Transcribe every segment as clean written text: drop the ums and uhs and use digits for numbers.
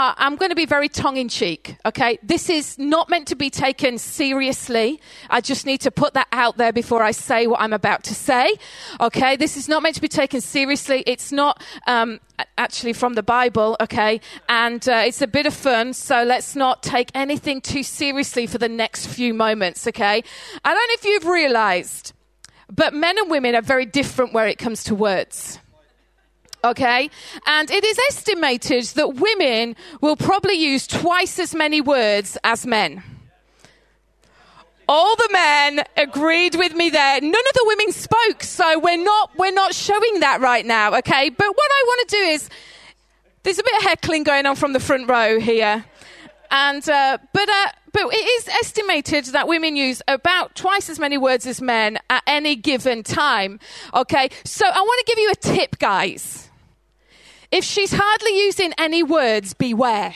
I'm going to be very tongue-in-cheek, okay? This is not meant to be taken seriously. I just need to put that out there before I say what I'm about to say, okay? This is not meant to be taken seriously. It's not actually from the Bible, okay? And it's a bit of fun, so let's not take anything too seriously for the next few moments, okay? I don't know if you've realized, but men and women are very different where it comes to words. Okay, and it is estimated that women will probably use twice as many words as men. All the men agreed with me there. None of the women spoke, so we're not showing that right now, okay? But what I want to do is, there's a bit of heckling going on from the front row here, and but it is estimated that women use about twice as many words as men at any given time, okay? So I want to give you a tip, guys. If she's hardly using any words, beware.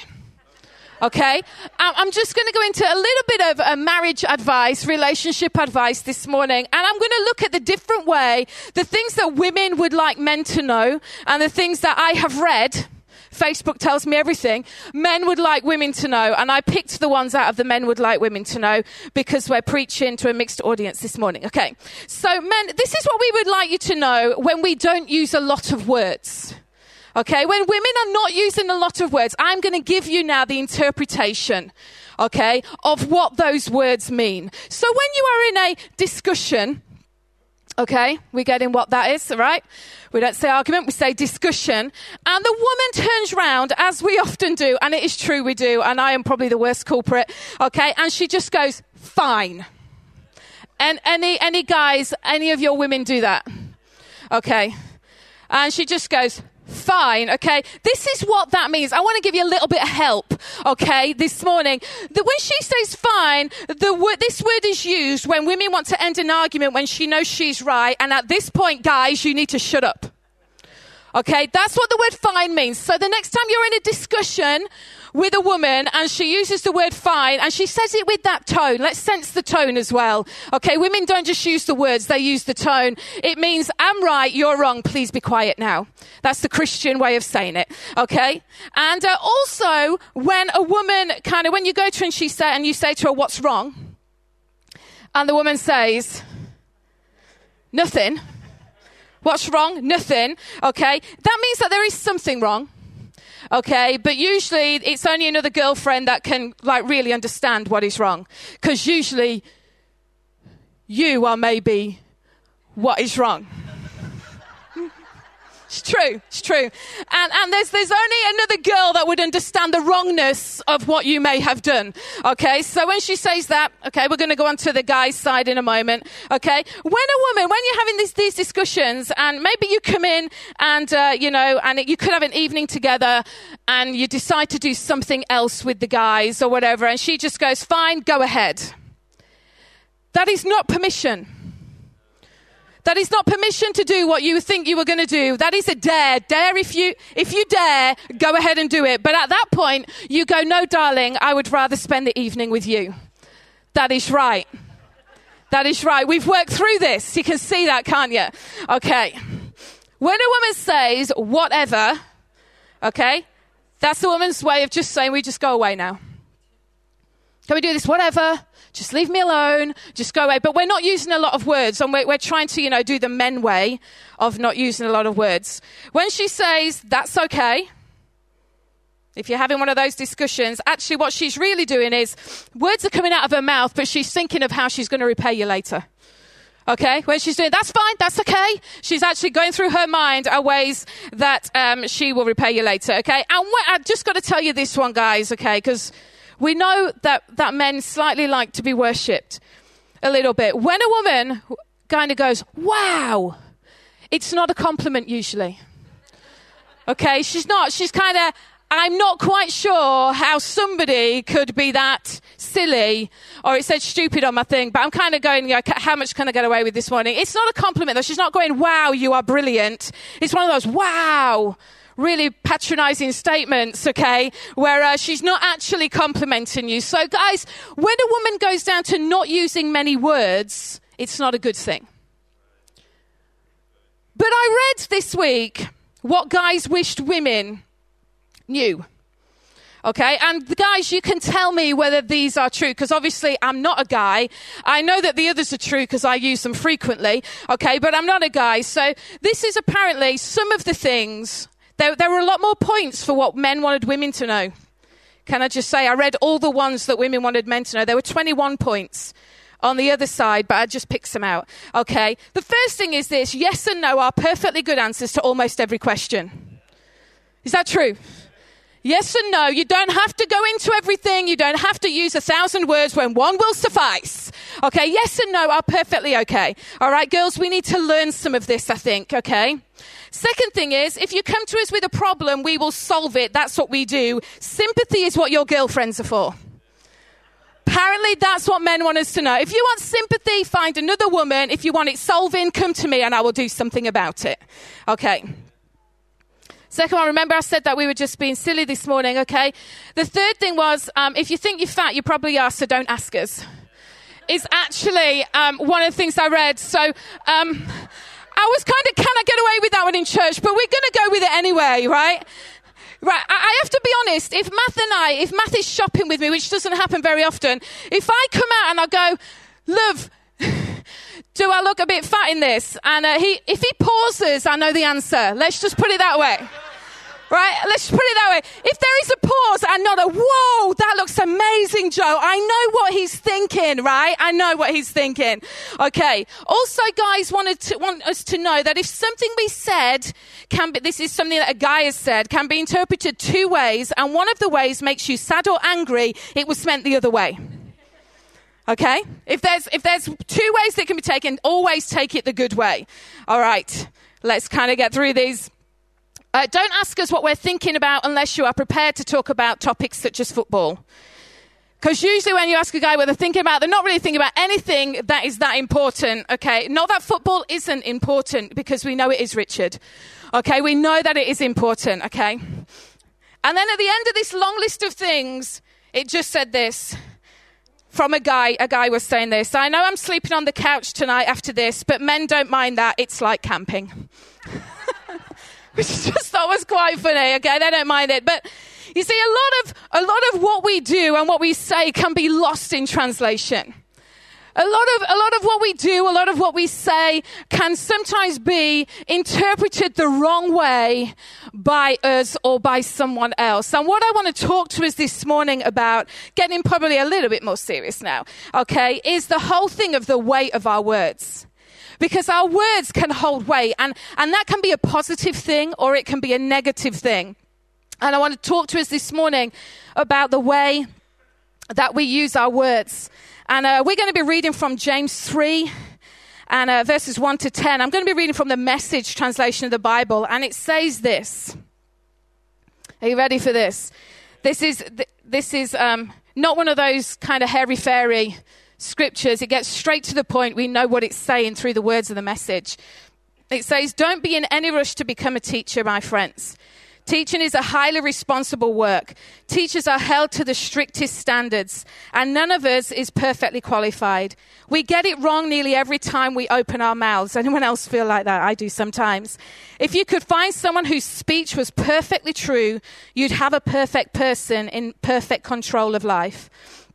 Okay? I'm just going to go into a little bit of marriage advice, relationship advice this morning, and I'm going to look at the different way, the things that women would like men to know, and the things that I have read. Facebook tells me everything. Men would like women to know, and I picked the ones out of the men would like women to know because we're preaching to a mixed audience this morning. Okay? So, men, this is what we would like you to know when we don't use a lot of words. Okay, when women are not using a lot of words, I'm going to give you now the interpretation, okay, of what those words mean. So when you are in a discussion, okay, we get in what that is, all right? We don't say argument, we say discussion. And the woman turns round, as we often do, and it is true we do, and I am probably the worst culprit, okay, and she just goes, fine. And any guys, any of your women do that? Okay. And she just goes, fine, okay? This is what that means. I want to give you a little bit of help, okay, this morning. When she says fine, this word is used when women want to end an argument when she knows she's right, and at this point, guys, you need to shut up. Okay, that's what the word fine means. So the next time you're in a discussion with a woman and she uses the word fine and she says it with that tone, let's sense the tone as well. Okay, women don't just use the words, they use the tone. It means, I'm right, you're wrong, please be quiet now. That's the Christian way of saying it, okay? And also, when a woman when you go to her and you say to her, what's wrong? And the woman says, nothing. What's wrong? Nothing. Okay. That means that there is something wrong. Okay. But usually it's only another girlfriend that can really understand what is wrong. Because usually you are maybe what is wrong. It's true. And there's only another girl that would understand the wrongness of what you may have done. Okay, so when she says that, okay, we're going to go on to the guy's side in a moment. Okay, when you're having these discussions, and maybe you come in and, you could have an evening together and you decide to do something else with the guys or whatever, and she just goes, fine, go ahead. That is not permission. That is not permission to do what you think you were going to do. That is a dare. Dare if you dare, go ahead and do it. But at that point, you go, no, darling, I would rather spend the evening with you. That is right. That is right. We've worked through this. You can see that, can't you? Okay. When a woman says whatever, okay, that's the woman's way of just saying, we just go away now. Can we do this? Whatever. Just leave me alone. Just go away. But we're not using a lot of words, and we're trying to, do the men way of not using a lot of words. When she says, that's okay, if you're having one of those discussions, actually what she's really doing is, words are coming out of her mouth, but she's thinking of how she's going to repay you later. Okay? When she's doing, that's fine, that's okay. She's actually going through her mind are ways that she will repay you later. Okay? And I've just got to tell you this one, guys, okay, because we know that men slightly like to be worshipped a little bit. When a woman kind of goes, wow, it's not a compliment usually. Okay, she's kind of, I'm not quite sure how somebody could be that silly, or it said stupid on my thing, but I'm kind of going, how much can I get away with this morning? It's not a compliment though. She's not going, wow, you are brilliant. It's one of those, wow, really patronizing statements, okay, where she's not actually complimenting you. So guys, when a woman goes down to not using many words, it's not a good thing. But I read this week what guys wished women knew. Okay, and guys, you can tell me whether these are true, because obviously I'm not a guy. I know that the others are true because I use them frequently, okay, but I'm not a guy. So this is apparently some of the things. There were a lot more points for what men wanted women to know. Can I just say, I read all the ones that women wanted men to know. There were 21 points on the other side, but I just picked some out, okay? The first thing is this: yes and no are perfectly good answers to almost every question. Is that true? Yes and no. You don't have to go into everything. You don't have to use 1,000 words when one will suffice. Okay, yes and no are perfectly okay. All right, girls, we need to learn some of this, I think, okay? Second thing is, if you come to us with a problem, we will solve it. That's what we do. Sympathy is what your girlfriends are for. Apparently, that's what men want us to know. If you want sympathy, find another woman. If you want it solving, come to me and I will do something about it. Okay. Second one, remember I said that we were just being silly this morning, okay? The third thing was, if you think you're fat, you probably are, so don't ask us. It's actually one of the things I read. So I was kind of, can I get away with that one in church? But we're going to go with it anyway, right? Right, I have to be honest, if Matt is shopping with me, which doesn't happen very often, if I come out and I go, love, do I look a bit fat in this? And if he pauses, I know the answer. Let's just put it that way. Right? Let's put it that way. If there is a pause and not a, whoa, that looks amazing, Joe. I know what he's thinking, right? I know what he's thinking. Okay. Also, guys want us to know that if something we said this is something that a guy has said, can be interpreted two ways, and one of the ways makes you sad or angry, it was meant the other way. Okay? If there's two ways that can be taken, always take it the good way. All right. Let's kind of get through these. Don't ask us what we're thinking about unless you are prepared to talk about topics such as football. Because usually when you ask a guy what they're thinking about, they're not really thinking about anything that is that important, okay? Not that football isn't important, because we know it is, Richard. Okay, we know that it is important, okay? And then at the end of this long list of things, it just said this. From a guy was saying this: I know I'm sleeping on the couch tonight after this, but men don't mind that. It's like camping. Which I just thought was quite funny. Okay, they don't mind it. But you see, a lot of what we do and what we say can be lost in translation. A lot of what we do, a lot of what we say can sometimes be interpreted the wrong way by us or by someone else. And what I want to talk to us this morning about, getting probably a little bit more serious now, okay, is the whole thing of the weight of our words. Because our words can hold weight, and that can be a positive thing or it can be a negative thing. And I want to talk to us this morning about the way that we use our words. And we're going to be reading from James 3 and verses 1 to 10. I'm going to be reading from the Message translation of the Bible, and it says this. Are you ready for this? This is not one of those kind of hairy-fairy scriptures. It gets straight to the point. We know what it's saying through the words of the Message. It says, "Don't be in any rush to become a teacher, my friends. Teaching is a highly responsible work. Teachers are held to the strictest standards, and none of us is perfectly qualified. We get it wrong nearly every time we open our mouths." Anyone else feel like that? I do sometimes. If you could find someone whose speech was perfectly true, you'd have a perfect person in perfect control of life.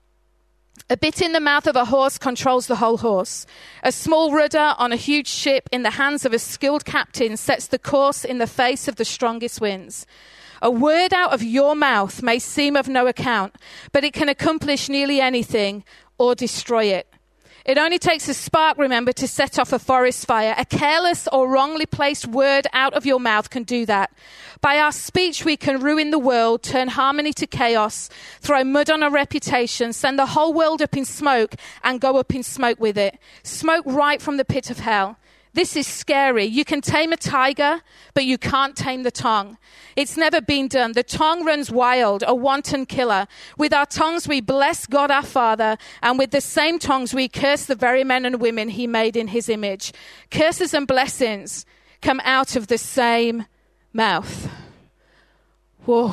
A bit in the mouth of a horse controls the whole horse. A small rudder on a huge ship in the hands of a skilled captain sets the course in the face of the strongest winds. A word out of your mouth may seem of no account, but it can accomplish nearly anything or destroy it. It only takes a spark, remember, to set off a forest fire. A careless or wrongly placed word out of your mouth can do that. By our speech, we can ruin the world, turn harmony to chaos, throw mud on our reputation, send the whole world up in smoke, and go up in smoke with it. Smoke right from the pit of hell. This is scary. You can tame a tiger, but you can't tame the tongue. It's never been done. The tongue runs wild, a wanton killer. With our tongues we bless God our Father, and with the same tongues we curse the very men and women he made in his image. Curses and blessings come out of the same mouth. Whoa.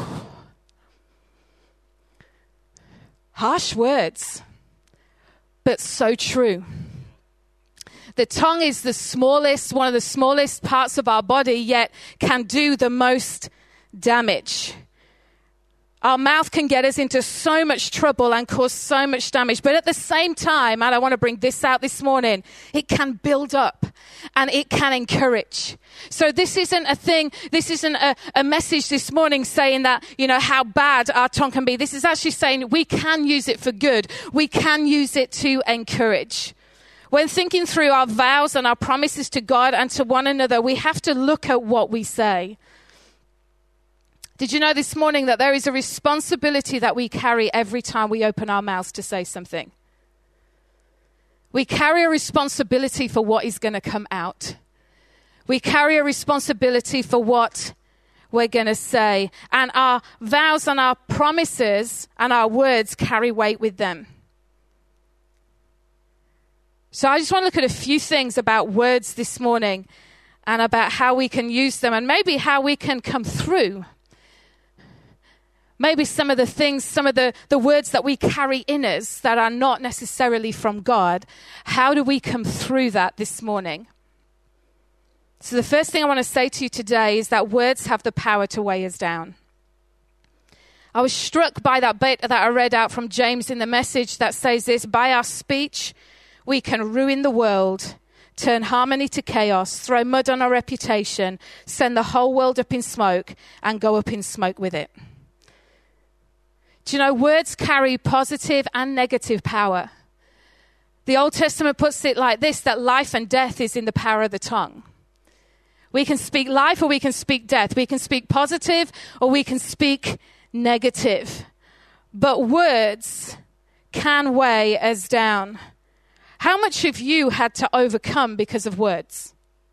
Harsh words, but so true. The tongue is the smallest, one of the smallest parts of our body, yet can do the most damage. Our mouth can get us into so much trouble and cause so much damage. But at the same time, and I want to bring this out this morning, it can build up and it can encourage. So this isn't a message this morning saying that, how bad our tongue can be. This is actually saying we can use it for good. We can use it to encourage. When thinking through our vows and our promises to God and to one another, we have to look at what we say. Did you know this morning that there is a responsibility that we carry every time we open our mouths to say something? We carry a responsibility for what is going to come out. We carry a responsibility for what we're going to say. And our vows and our promises and our words carry weight with them. So I just want to look at a few things about words this morning and about how we can use them and maybe how we can come through. Maybe some of the words that we carry in us that are not necessarily from God. How do we come through that this morning? So the first thing I want to say to you today is that words have the power to weigh us down. I was struck by that bit that I read out from James in the Message that says this: by our speech, we can ruin the world, turn harmony to chaos, throw mud on our reputation, send the whole world up in smoke, and go up in smoke with it. Do you know, words carry positive and negative power. The Old Testament puts it like this, that life and death is in the power of the tongue. We can speak life or we can speak death. We can speak positive or we can speak negative. But words can weigh us down. How much have you had to overcome because of words?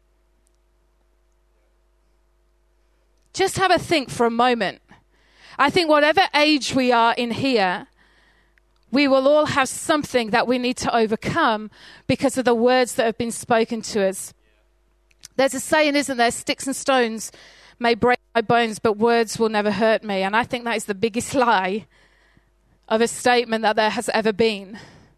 Just have a think for a moment. I think whatever age we are in here, we will all have something that we need to overcome because of the words that have been spoken to us. There's a saying, isn't there? Sticks and stones may break my bones, but words will never hurt me. And I think that is the biggest lie of a statement that there has ever been.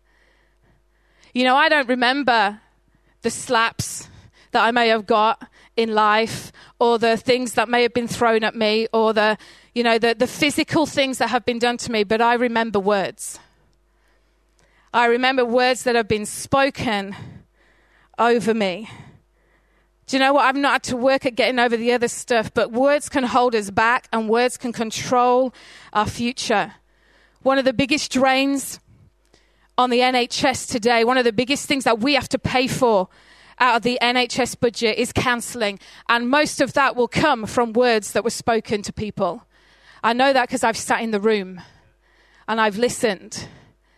I don't remember the slaps that I may have got in life or the things that may have been thrown at me or the physical things that have been done to me, but I remember words. I remember words that have been spoken over me. Do you know what? I've not had to work at getting over the other stuff, but words can hold us back and words can control our future. One of the biggest drains on the NHS today, one of the biggest things that we have to pay for out of the NHS budget is counselling. And most of that will come from words that were spoken to people. I know that because I've sat in the room and I've listened.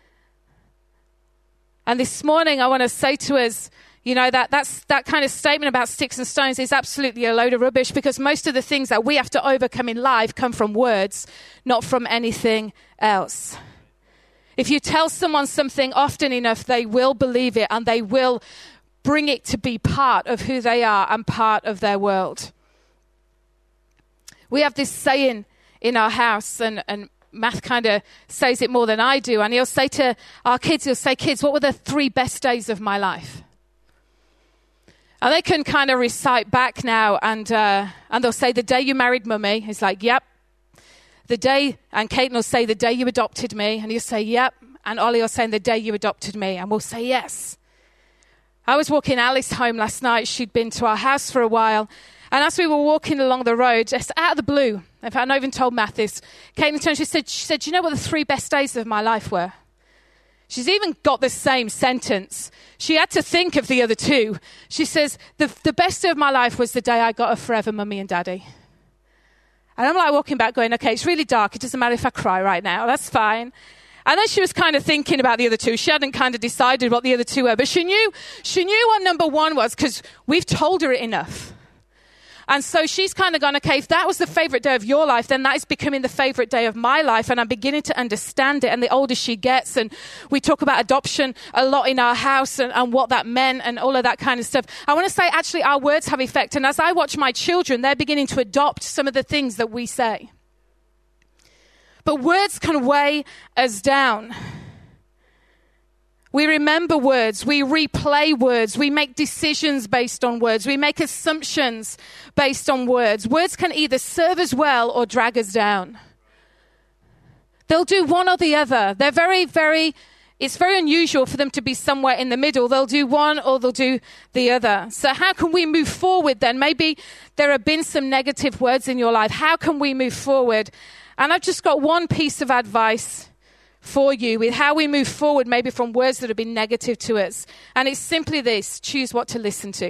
And this morning I want to say to us, that kind of statement about sticks and stones is absolutely a load of rubbish, because most of the things that we have to overcome in life come from words, not from anything else. If you tell someone something often enough, they will believe it and they will bring it to be part of who they are and part of their world. We have this saying in our house, and Matt kind of says it more than I do, and he'll say to our kids, kids, what were the 3 best days of my life? And they can kind of recite back now, and they'll say, the day you married mummy. He's like, yep. The day, and Kate will say, the day you adopted me. And he'll say, yep. And Ollie will say, the day you adopted me. And we'll say, yes. I was walking Alice home last night. She'd been to our house for a while. And as we were walking along the road, just out of the blue, in fact, I not even told Matt this, Kate turned, she said, do you know what the 3 best days of my life were? She's even got the same sentence. She had to think of the other 2. She says, the best day of my life was the day I got a forever mummy and daddy. And I'm like walking back going, okay, it's really dark. It doesn't matter if I cry right now. That's fine. And then she was kind of thinking about the other 2. She hadn't kind of decided what the other 2 were, but she knew what number 1 was because we've told her it enough. And so she's kind of gone, okay, if that was the favorite day of your life, then that is becoming the favorite day of my life. And I'm beginning to understand it. And the older she gets, and we talk about adoption a lot in our house and what that meant and all of that kind of stuff. I want to say, actually, our words have effect. And as I watch my children, they're beginning to adopt some of the things that we say. But words can weigh us down. We remember words, we replay words, we make decisions based on words, we make assumptions based on words. Words can either serve us well or drag us down. They'll do one or the other. They're it's very unusual for them to be somewhere in the middle. They'll do one or they'll do the other. So how can we move forward then? Maybe there have been some negative words in your life. How can we move forward? And I've just got one piece of advice for you with how we move forward, maybe from words that have been negative to us. And it's simply this: choose what to listen to.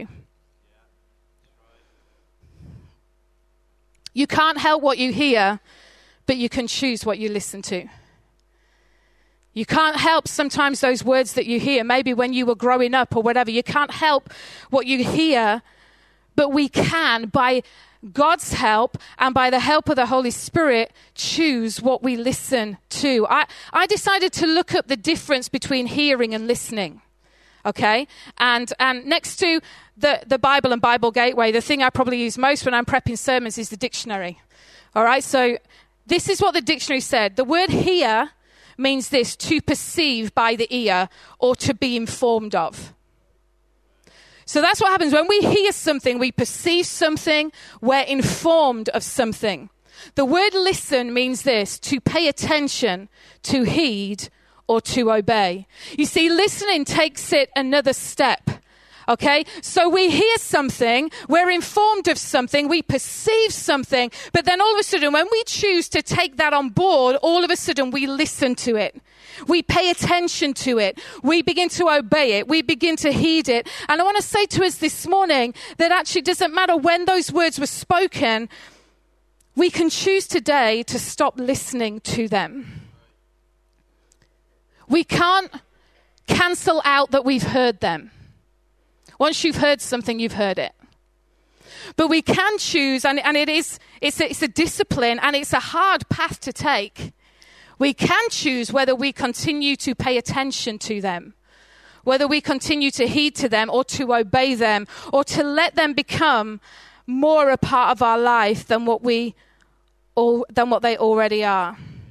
You can't help what you hear, but you can choose what you listen to. You can't help sometimes those words that you hear, maybe when you were growing up or whatever. You can't help what you hear, but we can, by God's help and by the help of the Holy Spirit, choose what we listen to. I decided to look up the difference between hearing and listening. Okay? And next to the Bible and Bible Gateway, the thing I probably use most when I'm prepping sermons is the dictionary. All right? So this is what the dictionary said. The word hear means this: to perceive by the ear or to be informed of. So that's what happens when we hear something, we perceive something, we're informed of something. The word listen means this: to pay attention, to heed, or to obey. You see, listening takes it another step. Okay, so we hear something, we're informed of something, we perceive something, but then all of a sudden when we choose to take that on board, all of a sudden we listen to it. We pay attention to it. We begin to obey it. We begin to heed it. And I want to say to us this morning that actually it doesn't matter when those words were spoken, we can choose today to stop listening to them. We can't cancel out that we've heard them. Once you've heard something, you've heard it. But we can choose, and it's a discipline, and it's a hard path to take. We can choose whether we continue to pay attention to them, whether we continue to heed to them or to obey them, or to let them become more a part of our life than what they already are.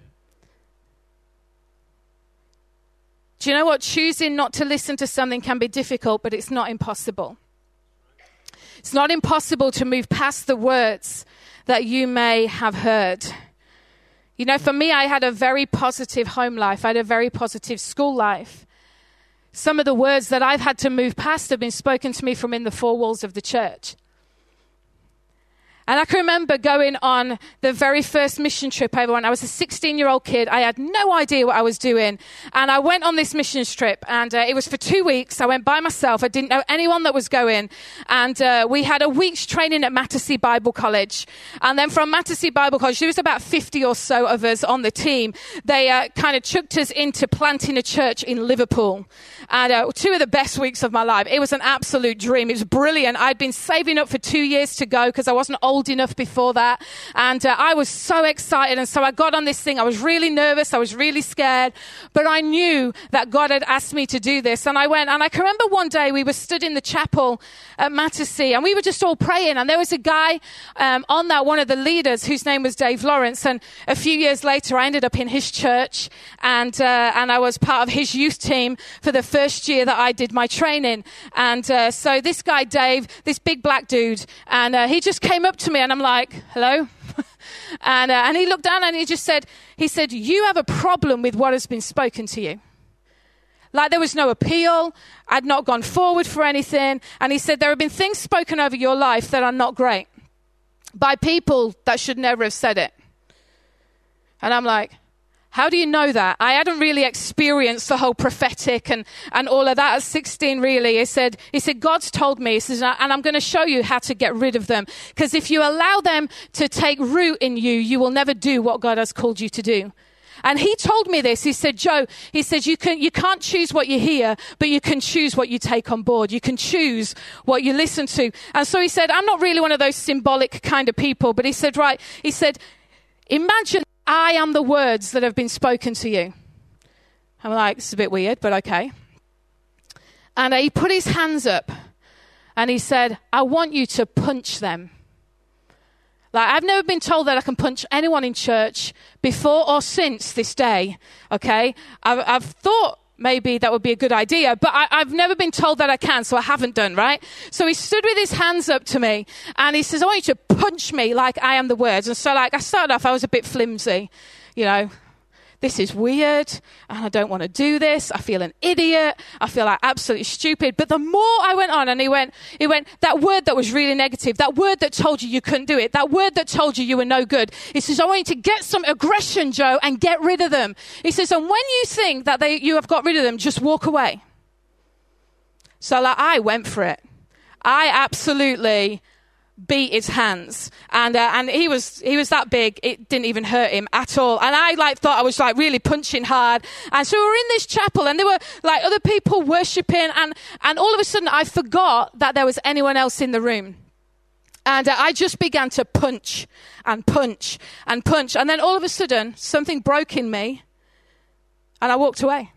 Do you know what? Choosing not to listen to something can be difficult, but it's not impossible. It's not impossible to move past the words that you may have heard. You know, for me, I had a very positive home life. I had a very positive school life. Some of the words that I've had to move past have been spoken to me from in the four walls of the church. And I can remember going on the very first mission trip I ever went. I was a 16-year-old kid. I had no idea what I was doing. And I went on this mission trip, and it was for 2 weeks. I went by myself. I didn't know anyone that was going. And we had a week's training at Mattersey Bible College. And then from Mattersey Bible College, there was about 50 or so of us on the team. They kind of chucked us into planting a church in Liverpool. And 2 of the best weeks of my life. It was an absolute dream. It was brilliant. I'd been saving up for 2 years to go because I wasn't old enough before that. And I was so excited. And so I got on this thing. I was really nervous. I was really scared. But I knew that God had asked me to do this. And I went. And I can remember one day we were stood in the chapel at Mattersey. And we were just all praying. And there was a guy on that, one of the leaders, whose name was Dave Lawrence. And a few years later, I ended up in his church. And I was part of his youth team for the first year that I did my training. And so this guy, Dave, this big black dude, and he just came up to me and I'm like, hello? and he looked down and he said, you have a problem with what has been spoken to you. Like there was no appeal. I'd not gone forward for anything. And he said, there have been things spoken over your life that are not great by people that should never have said it. And I'm like, how do you know that? I hadn't really experienced the whole prophetic and all of that at 16, really. He said, God's told me, he says, and I'm going to show you how to get rid of them. Because if you allow them to take root in you, you will never do what God has called you to do. And he told me this. He said, Joe, he says, you can't choose what you hear, but you can choose what you take on board. You can choose what you listen to. And so he said, I'm not really one of those symbolic kind of people, but he said, right, he said, imagine I am the words that have been spoken to you. I'm like, it's a bit weird, but okay. And he put his hands up and he said, I want you to punch them. Like, I've never been told that I can punch anyone in church before or since this day, okay? I've thought maybe that would be a good idea, but I've never been told that I can, so I haven't done, right? So he stood with his hands up to me, and he says, I want you to punch me like I am the words. And so, like, I started off, I was a bit flimsy, you know. this is weird, and I don't want to do this. I feel an idiot. I feel like absolutely stupid. But the more I went on, and he went, that word that was really negative, that word that told you couldn't do it, that word that told you were no good. He says, I want you to get some aggression, Joe, and get rid of them. He says, and when you think that you have got rid of them, just walk away. So I went for it. I absolutely beat his hands, and he was that big, it didn't even hurt him at all. And I thought I was really punching hard. And so we were in this chapel, and there were other people worshiping, and all of a sudden I forgot that there was anyone else in the room. And I just began to punch and punch and punch. And then all of a sudden something broke in me, and I walked away.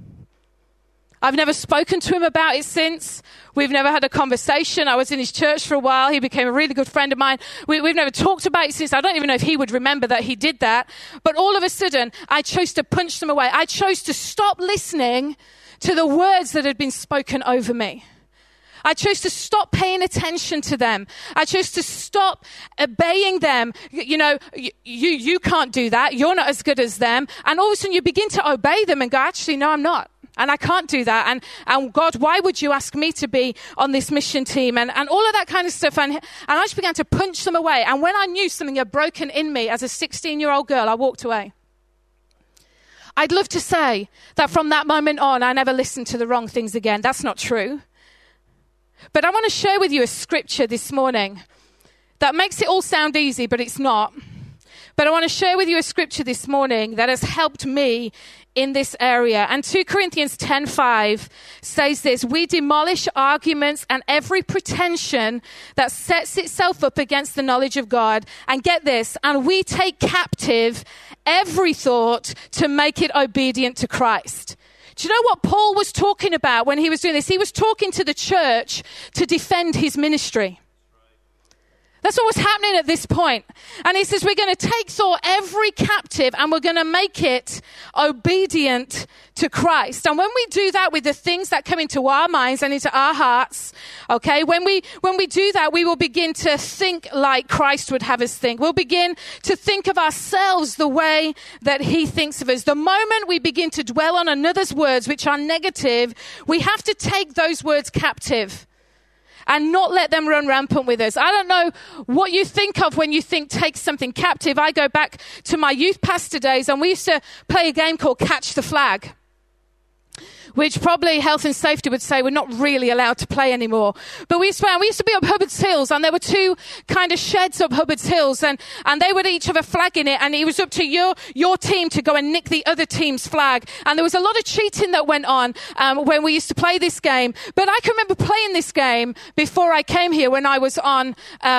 I've never spoken to him about it since. We've never had a conversation. I was in his church for a while. He became a really good friend of mine. We've never talked about it since. I don't even know if he would remember that he did that. But all of a sudden, I chose to punch them away. I chose to stop listening to the words that had been spoken over me. I chose to stop paying attention to them. I chose to stop obeying them. You can't do that. You're not as good as them. And all of a sudden, you begin to obey them and go, actually, no, I'm not. And I can't do that. And God, why would you ask me to be on this mission team? And all of that kind of stuff. And I just began to punch them away. And when I knew something had broken in me as a 16-year-old girl, I walked away. I'd love to say that from that moment on, I never listened to the wrong things again. That's not true. But I want to share with you a scripture this morning that makes it all sound easy, but it's not. But I want to share with you a scripture this morning that has helped me in this area. And 2 Corinthians 10:5 says this: we demolish arguments and every pretension that sets itself up against the knowledge of God. And get this, and we take captive every thought to make it obedient to Christ. Do you know what Paul was talking about when he was doing this? He was talking to the church to defend his ministry. That's what was happening at this point. And he says, we're going to take thought every captive and we're going to make it obedient to Christ. And when we do that with the things that come into our minds and into our hearts, okay, when we do that, we will begin to think like Christ would have us think. We'll begin to think of ourselves the way that he thinks of us. The moment we begin to dwell on another's words, which are negative, we have to take those words captive and not let them run rampant with us. I don't know what you think of when you think take something captive. I go back to my youth pastor days, and we used to play a game called Catch the Flag, which probably health and safety would say we're not really allowed to play anymore. But we used to be up Hubbard's Hills, and there were two kind of sheds up Hubbard's Hills, and they would each have a flag in it, and it was up to your team to go and nick the other team's flag. And there was a lot of cheating that went on when we used to play this game. But I can remember playing this game before I came here when I was on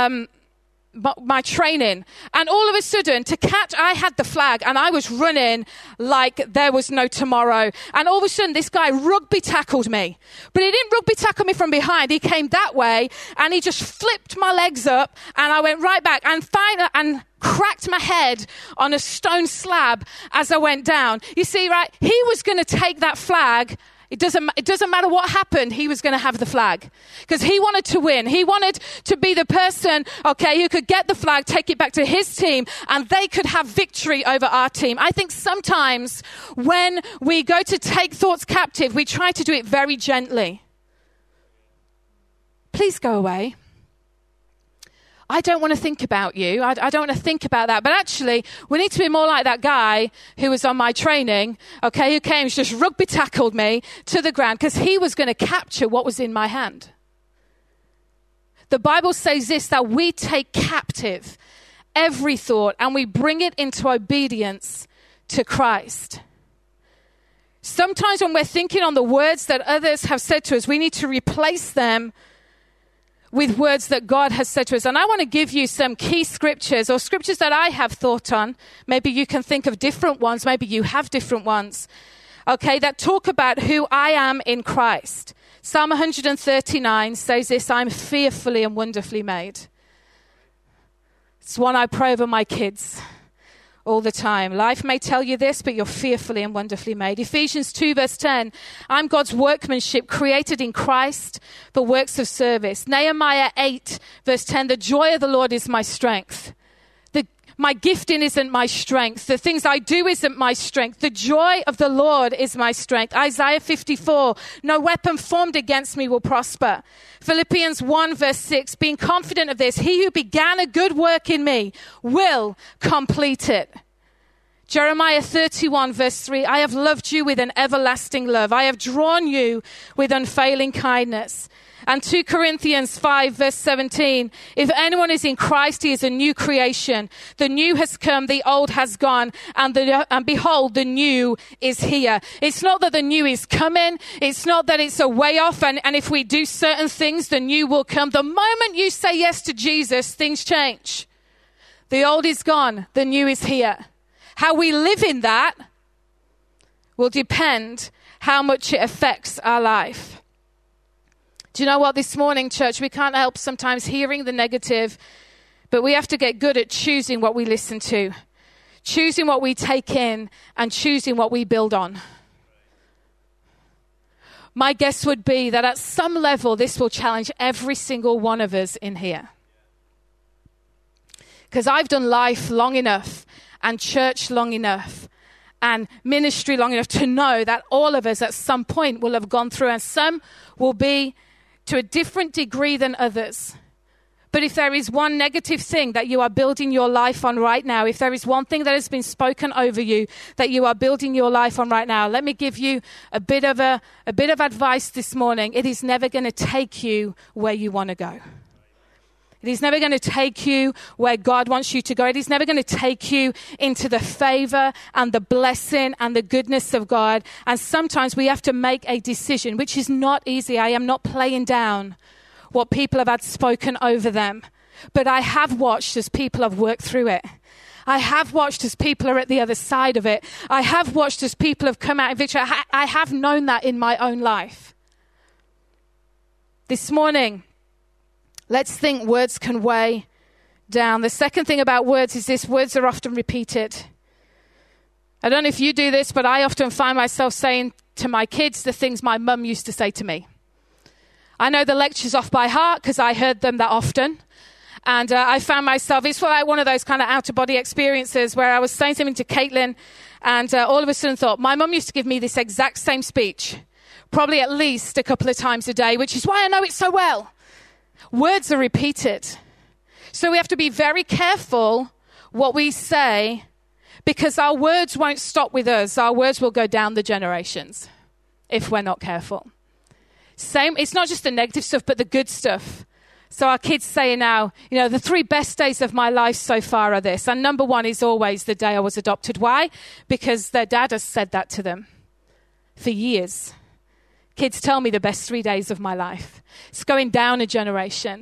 my training, and all of a sudden I had the flag and I was running like there was no tomorrow, and all of a sudden this guy rugby tackled me, but he didn't rugby tackle me from behind. He came that way and he just flipped my legs up, and I went right back and cracked my head on a stone slab as I went down. You see, right, he was going to take that flag. It doesn't matter what happened, he was going to have the flag because he wanted to win. He wanted to be the person, okay, who could get the flag, take it back to his team, and they could have victory over our team. I think sometimes when we go to take thoughts captive, we try to do it very gently. Please go away. I don't want to think about you. I don't want to think about that. But actually, we need to be more like that guy who was on my training, okay, who came, just rugby tackled me to the ground because he was going to capture what was in my hand. The Bible says this, that we take captive every thought and we bring it into obedience to Christ. Sometimes when we're thinking on the words that others have said to us, we need to replace them with words that God has said to us. And I want to give you some key scriptures, or scriptures that I have thought on. Maybe you can think of different ones. Maybe you have different ones. Okay, that talk about who I am in Christ. Psalm 139 says this: I'm fearfully and wonderfully made. It's one I pray over my kids all the time. Life may tell you this, but you're fearfully and wonderfully made. Ephesians 2 verse 10, I'm God's workmanship created in Christ for works of service. Nehemiah 8 verse 10, the joy of the Lord is my strength. My gifting isn't my strength. The things I do isn't my strength. The joy of the Lord is my strength. Isaiah 54, no weapon formed against me will prosper. Philippians 1 verse 6, being confident of this, he who began a good work in me will complete it. Jeremiah 31 verse 3, I have loved you with an everlasting love. I have drawn you with unfailing kindness. And 2 Corinthians 5 verse 17, if anyone is in Christ, he is a new creation. The new has come, the old has gone, and behold, the new is here. It's not that the new is coming. It's not that it's a way off, and if we do certain things, the new will come. The moment you say yes to Jesus, things change. The old is gone, the new is here. How we live in that will depend how much it affects our life. Do you know what, this morning, church, we can't help sometimes hearing the negative, but we have to get good at choosing what we listen to, choosing what we take in, and choosing what we build on. My guess would be that at some level, this will challenge every single one of us in here. Because I've done life long enough and church long enough and ministry long enough to know that all of us at some point will have gone through, and some will be to a different degree than others. But if there is one negative thing that you are building your life on right now, if there is one thing that has been spoken over you that you are building your life on right now, let me give you a bit of advice this morning. It is never going to take you where you want to go. It is never going to take you where God wants you to go. It is never going to take you into the favor and the blessing and the goodness of God. And sometimes we have to make a decision, which is not easy. I am not playing down what people have had spoken over them. But I have watched as people have worked through it. I have watched as people are at the other side of it. I have watched as people have come out in victory. I have known that in my own life. This morning, let's think words can weigh down. The second thing about words is this: words are often repeated. I don't know if you do this, but I often find myself saying to my kids the things my mum used to say to me. I know the lectures off by heart because I heard them that often. And I found myself, it's like one of those kind of out-of-body experiences where I was saying something to Caitlin and all of a sudden thought, my mum used to give me this exact same speech, probably at least a couple of times a day, which is why I know it so well. Words are repeated. So we have to be very careful what we say, because our words won't stop with us. Our words will go down the generations if we're not careful. Same, it's not just the negative stuff, but the good stuff. So our kids say now, the 3 best days of my life so far are this. And number 1 is always the day I was adopted. Why? Because their dad has said that to them for years. Kids tell me the best 3 days of my life. It's going down a generation.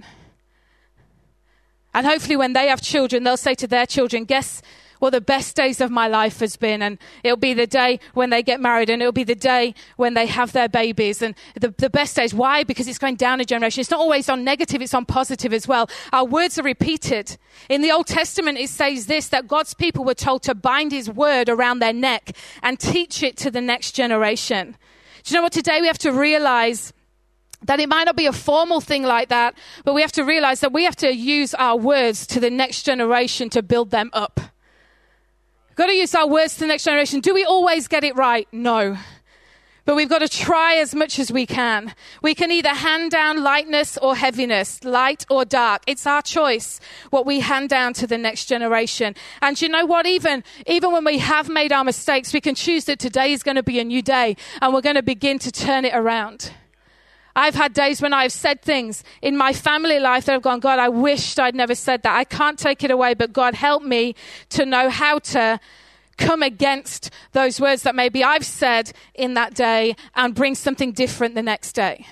And hopefully when they have children, they'll say to their children, guess what the best days of my life has been. And it'll be the day when they get married, and it'll be the day when they have their babies. And the best days. Why? Because it's going down a generation. It's not always on negative, it's on positive as well. Our words are repeated. In the Old Testament, it says this, that God's people were told to bind his word around their neck and teach it to the next generation. Do you know what? Today we have to realize that it might not be a formal thing like that, but we have to realize that we have to use our words to the next generation to build them up. We've got to use our words to the next generation. Do we always get it right? No. But we've got to try as much as we can. We can either hand down lightness or heaviness, light or dark. It's our choice what we hand down to the next generation. And you know what? Even when we have made our mistakes, we can choose that today is going to be a new day and we're going to begin to turn it around. I've had days when I've said things in my family life that I've gone, God, I wished I'd never said that. I can't take it away, but God, help me to know how to come against those words that maybe I've said in that day and bring something different the next day.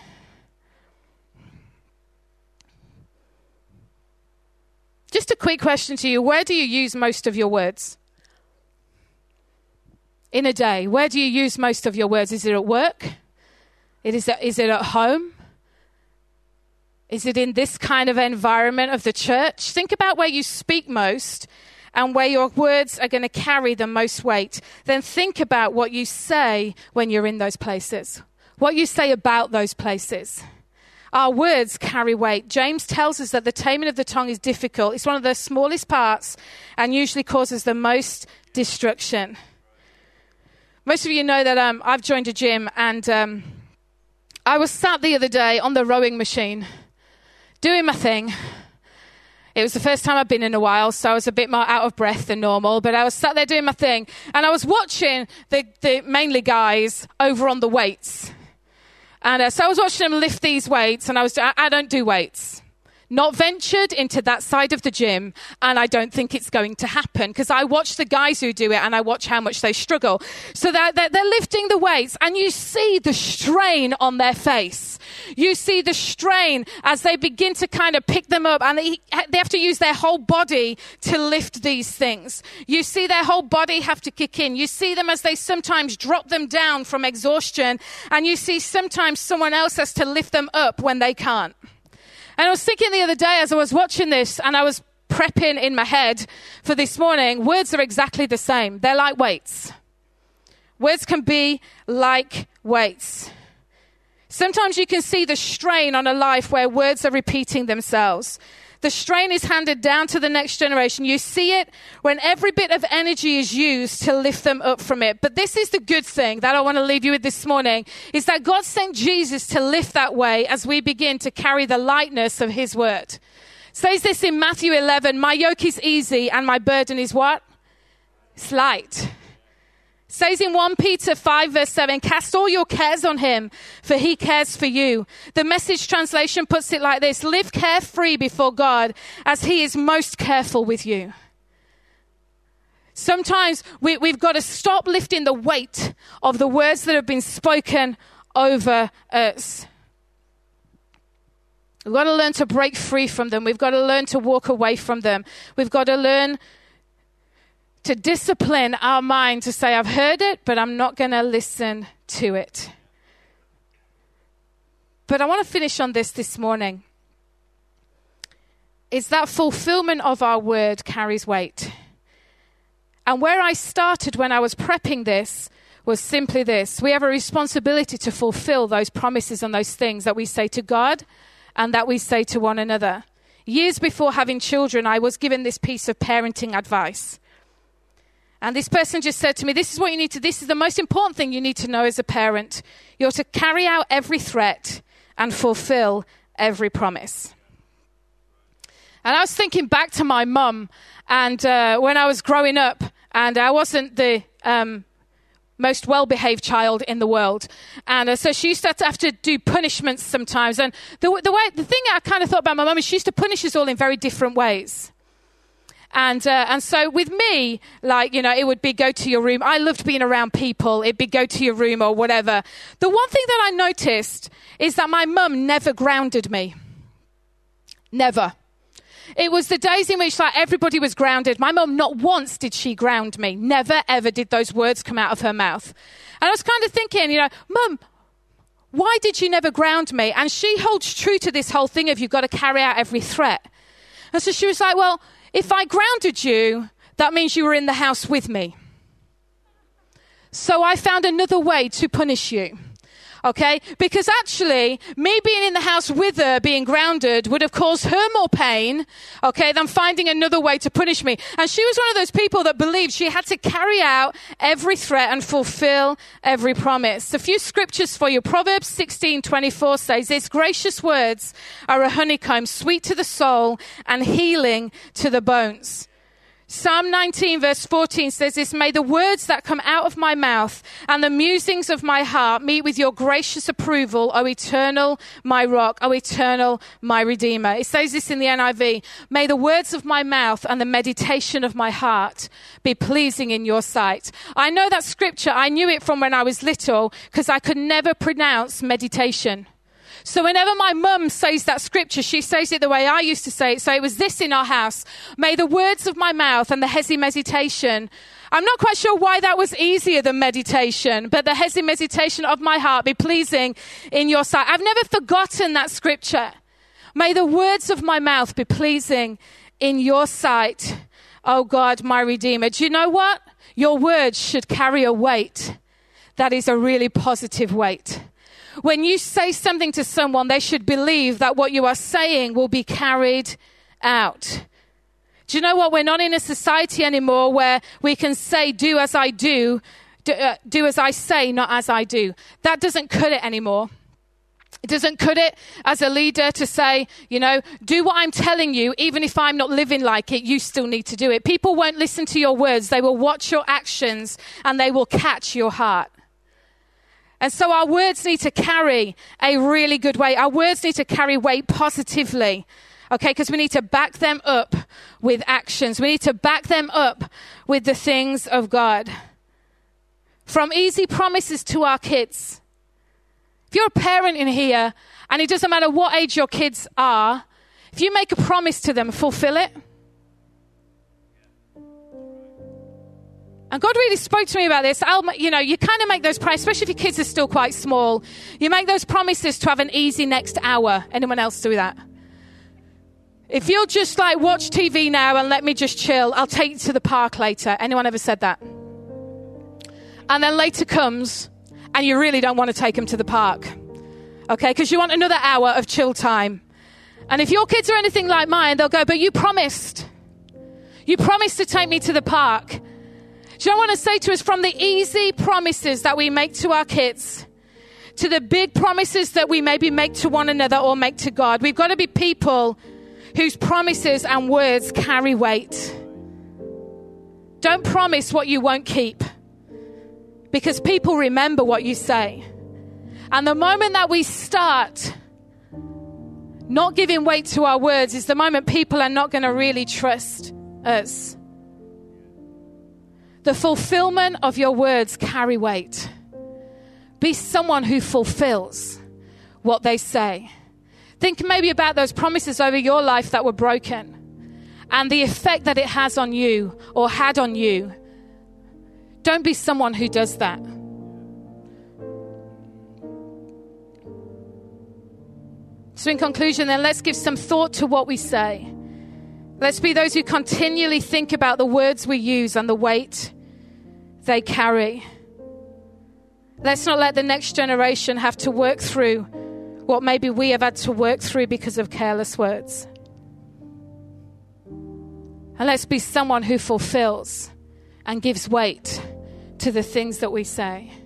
Just a quick question to you. Where do you use most of your words? In a day, where do you use most of your words? Is it at work? Is it at home? Is it in this kind of environment of the church? Think about where you speak most and where your words are going to carry the most weight. Then think about what you say when you're in those places, what you say about those places. Our words carry weight. James tells us that the taming of the tongue is difficult. It's one of the smallest parts and usually causes the most destruction. Most of you know that I've joined a gym, and I was sat the other day on the rowing machine doing my thing. It was the first time I've been in a while, so I was a bit more out of breath than normal, but I was sat there doing my thing, and I was watching the mainly guys over on the weights. And so I was watching them lift these weights, and I don't do weights. Not ventured into that side of the gym, and I don't think it's going to happen, because I watch the guys who do it, and I watch how much they struggle. So they're lifting the weights, and you see the strain on their face. You see the strain as they begin to kind of pick them up, and they have to use their whole body to lift these things. You see their whole body have to kick in. You see them as they sometimes drop them down from exhaustion, and you see sometimes someone else has to lift them up when they can't. And I was thinking the other day as I was watching this, and I was prepping in my head for this morning, words are exactly the same. They're like weights. Words can be like weights. Sometimes you can see the strain on a life where words are repeating themselves. The strain is handed down to the next generation. You see it when every bit of energy is used to lift them up from it. But this is the good thing that I want to leave you with this morning, is that God sent Jesus to lift that way as we begin to carry the lightness of his word. It says this in Matthew 11, my yoke is easy and my burden is what? It's light. It says in 1 Peter 5 verse 7, cast all your cares on him, for he cares for you. The Message translation puts it like this, live carefree before God as he is most careful with you. Sometimes we've got to stop lifting the weight of the words that have been spoken over us. We've got to learn to break free from them. We've got to learn to walk away from them. We've got to learn to discipline our mind to say, I've heard it, but I'm not going to listen to it. But I want to finish on this morning. Is that fulfillment of our word carries weight. And where I started when I was prepping this was simply this. We have a responsibility to fulfill those promises and those things that we say to God and that we say to one another. Years before having children, I was given this piece of parenting advice. And this person just said to me, this is the most important thing you need to know as a parent. You're to carry out every threat and fulfill every promise. And I was thinking back to my mum, and when I was growing up, and I wasn't the most well-behaved child in the world. And so she used to have to do punishments sometimes. And the thing I kind of thought about my mum is she used to punish us all in very different ways. And so with me, it would be go to your room. I loved being around people. It'd be go to your room or whatever. The one thing that I noticed is that my mum never grounded me. Never. It was the days in which everybody was grounded. My mum, not once did she ground me. Never, ever did those words come out of her mouth. And I was kind of thinking, Mum, why did you never ground me? And she holds true to this whole thing of you've got to carry out every threat. And so she was like, well, if I grounded you, that means you were in the house with me. So I found another way to punish you. Okay? Because actually, me being in the house with her, being grounded, would have caused her more pain, okay, than finding another way to punish me. And she was one of those people that believed she had to carry out every threat and fulfill every promise. A few scriptures for you. Proverbs 16:24 says this, gracious words are a honeycomb, sweet to the soul and healing to the bones. Psalm 19 verse 14 says this, may the words that come out of my mouth and the musings of my heart meet with your gracious approval, O eternal, my rock, O eternal, my redeemer. It says this in the NIV, may the words of my mouth and the meditation of my heart be pleasing in your sight. I know that scripture, I knew it from when I was little because I could never pronounce meditation. So whenever my mum says that scripture, she says it the way I used to say it. So it was this in our house. May the words of my mouth and the hezi meditation. I'm not quite sure why that was easier than meditation, but the hezi meditation of my heart be pleasing in your sight. I've never forgotten that scripture. May the words of my mouth be pleasing in your sight, oh God, my Redeemer. Do you know what? Your words should carry a weight that is a really positive weight. When you say something to someone, they should believe that what you are saying will be carried out. Do you know what? We're not in a society anymore where we can say, do as I do, do as I say, not as I do. That doesn't cut it anymore. It doesn't cut it as a leader to say, do what I'm telling you, even if I'm not living like it, you still need to do it. People won't listen to your words. They will watch your actions and they will catch your heart. And so our words need to carry a really good weight. Our words need to carry weight positively, okay? Because we need to back them up with actions. We need to back them up with the things of God. From easy promises to our kids. If you're a parent in here, and it doesn't matter what age your kids are, if you make a promise to them, fulfill it. And God really spoke to me about this. You kind of make those promises, especially if your kids are still quite small. You make those promises to have an easy next hour. Anyone else do that? If you'll just watch TV now and let me just chill, I'll take you to the park later. Anyone ever said that? And then later comes, and you really don't want to take them to the park. Okay, because you want another hour of chill time. And if your kids are anything like mine, they'll go, but you promised. You promised to take me to the park. Do you know what I want to say to us? From the easy promises that we make to our kids to the big promises that we maybe make to one another or make to God, we've got to be people whose promises and words carry weight. Don't promise what you won't keep, because people remember what you say. And the moment that we start not giving weight to our words is the moment people are not going to really trust us. The fulfillment of your words carry weight. Be someone who fulfills what they say. Think maybe about those promises over your life that were broken and the effect that it has on you or had on you. Don't be someone who does that. So in conclusion then, let's give some thought to what we say. Let's be those who continually think about the words we use and the weight they carry. Let's not let the next generation have to work through what maybe we have had to work through because of careless words. And let's be someone who fulfills and gives weight to the things that we say.